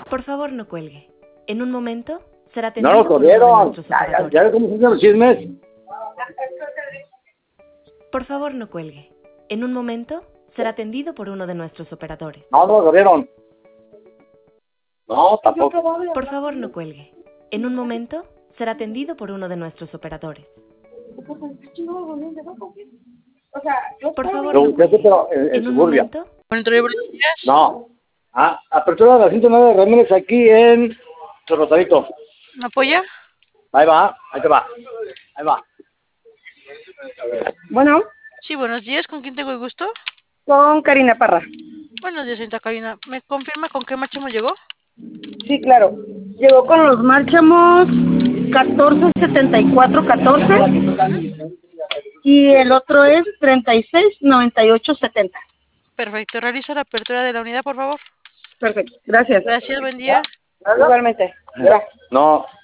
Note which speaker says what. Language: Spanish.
Speaker 1: Por favor, no cuelgue. En un momento será
Speaker 2: No
Speaker 1: atendido
Speaker 2: nos
Speaker 1: por uno de
Speaker 2: corrieron.
Speaker 1: nuestros operadores.
Speaker 2: Ya ves cómo funcionan los chismes.
Speaker 1: Por favor, no cuelgue. En un momento será atendido por uno de nuestros operadores.
Speaker 2: No nos corrieron. No, tampoco.
Speaker 1: Por favor, no cuelgue. En un momento será atendido por uno de nuestros operadores. Por favor,
Speaker 2: Lo
Speaker 1: no
Speaker 2: busqué,
Speaker 1: cuelgue.
Speaker 2: pero en
Speaker 1: En un
Speaker 2: Suburbia.
Speaker 1: momento
Speaker 3: Monitorio, buenos días.
Speaker 2: No. Apertura de la 109 de Ramírez aquí en Rosarito.
Speaker 3: ¿Me apoya?
Speaker 2: Ahí va, ahí te va. Ahí va.
Speaker 4: Bueno,
Speaker 3: Sí, buenos días. ¿Con quién tengo el gusto?
Speaker 4: con Karina Parra.
Speaker 3: Buenos días, señorita Karina. ¿Me confirma con qué marchamo llegó?
Speaker 4: Sí, claro. Llegó con los márchamos 1474-14 y el otro es 3698-70.
Speaker 3: Perfecto. Realizo la apertura de la unidad, por favor.
Speaker 4: Perfecto. Gracias.
Speaker 3: Gracias, buen día.
Speaker 4: Igualmente. Gracias.
Speaker 2: No.